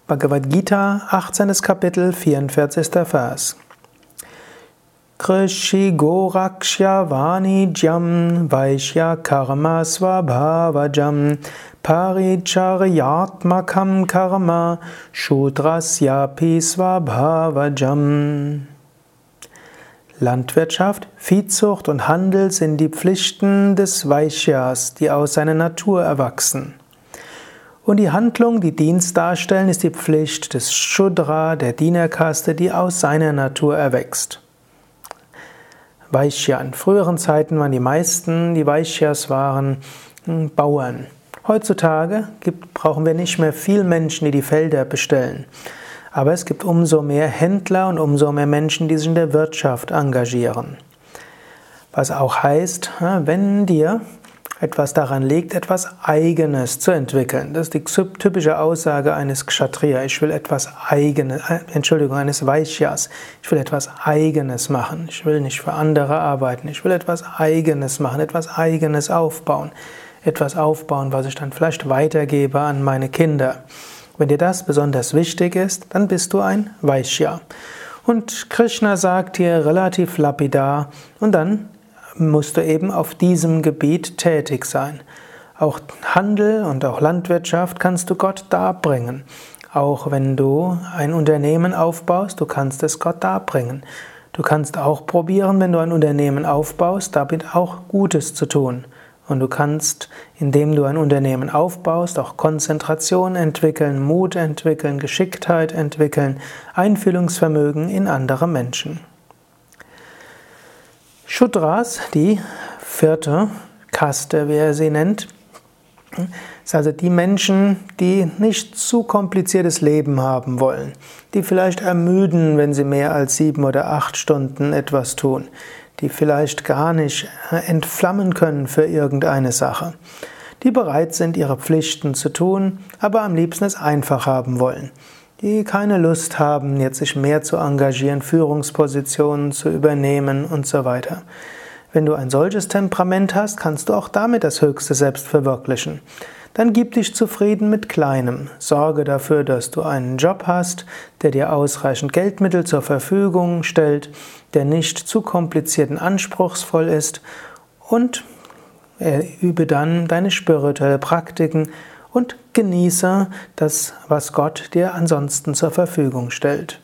Bhagavad Gita, 18. Kapitel, 44. Vers. Krishi Gorakshya Vanijam Vaishya Karma Svabhavajam Paricharyatmakam Karma Shudrasyapi Svabhavajam. Landwirtschaft, Viehzucht und Handel sind die Pflichten des Vaishyas, die aus seiner Natur erwachsen. Und die Handlung, die Dienst darstellen, ist die Pflicht des Shudra, der Dienerkaste, die aus seiner Natur erwächst. Vaishya. In früheren Zeiten waren die Vaishyas waren Bauern. Heutzutage brauchen wir nicht mehr viel Menschen, die die Felder bestellen. Aber es gibt umso mehr Händler und umso mehr Menschen, die sich in der Wirtschaft engagieren. Was auch heißt, wenn dir etwas daran liegt, etwas Eigenes zu entwickeln. Das ist die typische Aussage eines Kshatriya. Ich will etwas Eigenes, eines Vaishyas. Ich will etwas Eigenes machen. Ich will nicht für andere arbeiten. Ich will etwas Eigenes machen, etwas Eigenes aufbauen. Etwas aufbauen, was ich dann vielleicht weitergebe an meine Kinder. Wenn dir das besonders wichtig ist, dann bist du ein Vaishya. Und Krishna sagt hier relativ lapidar, und dann musst du eben auf diesem Gebiet tätig sein. Auch Handel und auch Landwirtschaft kannst du Gott darbringen. Auch wenn du ein Unternehmen aufbaust, du kannst es Gott darbringen. Du kannst auch probieren, wenn du ein Unternehmen aufbaust, damit auch Gutes zu tun. Und du kannst, indem du ein Unternehmen aufbaust, auch Konzentration entwickeln, Mut entwickeln, Geschicktheit entwickeln, Einfühlungsvermögen in andere Menschen. Shudras, die vierte Kaste, wie er sie nennt, ist also die Menschen, die nicht zu kompliziertes Leben haben wollen, die vielleicht ermüden, wenn sie mehr als 7 oder 8 Stunden etwas tun, die vielleicht gar nicht entflammen können für irgendeine Sache, die bereit sind, ihre Pflichten zu tun, aber am liebsten es einfach haben wollen, die keine Lust haben, jetzt sich mehr zu engagieren, Führungspositionen zu übernehmen und so weiter. Wenn du ein solches Temperament hast, kannst du auch damit das höchste Selbst verwirklichen. Dann gib dich zufrieden mit Kleinem. Sorge dafür, dass du einen Job hast, der dir ausreichend Geldmittel zur Verfügung stellt, der nicht zu kompliziert und anspruchsvoll ist, und übe dann deine spirituellen Praktiken und genieße das, was Gott dir ansonsten zur Verfügung stellt.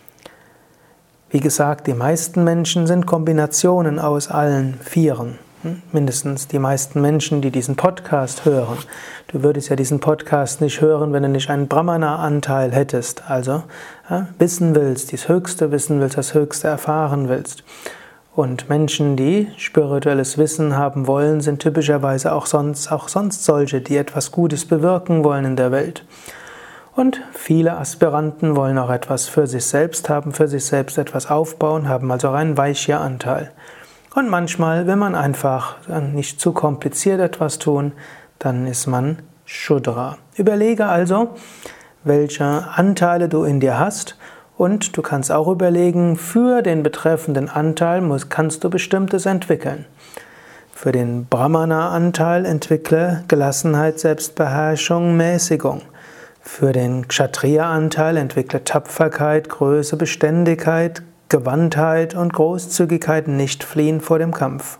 Wie gesagt, die meisten Menschen sind Kombinationen aus allen Vieren. Mindestens die meisten Menschen, die diesen Podcast hören. Du würdest ja diesen Podcast nicht hören, wenn du nicht einen Brahmana-Anteil hättest. Also wissen willst, das Höchste wissen willst, das Höchste erfahren willst. Und Menschen, die spirituelles Wissen haben wollen, sind typischerweise auch sonst solche, die etwas Gutes bewirken wollen in der Welt. Und viele Aspiranten wollen auch etwas für sich selbst haben, für sich selbst etwas aufbauen, haben also auch einen Vaishya-Anteil. Und manchmal, wenn man einfach nicht zu kompliziert etwas tun, dann ist man Shudra. Überlege also, welche Anteile du in dir hast, und du kannst auch überlegen, für den betreffenden Anteil kannst du Bestimmtes entwickeln. Für den Brahmana-Anteil entwickle Gelassenheit, Selbstbeherrschung, Mäßigung. Für den Kshatriya-Anteil entwickle Tapferkeit, Größe, Beständigkeit, Gewandtheit und Großzügigkeit, nicht fliehen vor dem Kampf.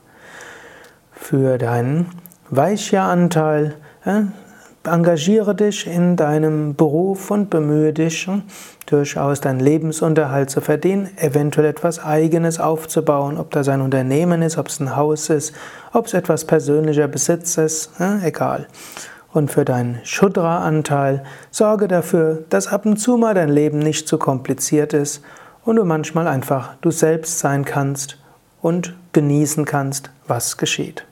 Für deinen Vaishya-Anteil engagiere dich in deinem Beruf und bemühe dich, durchaus deinen Lebensunterhalt zu verdienen, eventuell etwas Eigenes aufzubauen, ob das ein Unternehmen ist, ob es ein Haus ist, ob es etwas persönlicher Besitz ist, egal. Und für deinen Shudra-Anteil sorge dafür, dass ab und zu mal dein Leben nicht zu kompliziert ist und du manchmal einfach du selbst sein kannst und genießen kannst, was geschieht.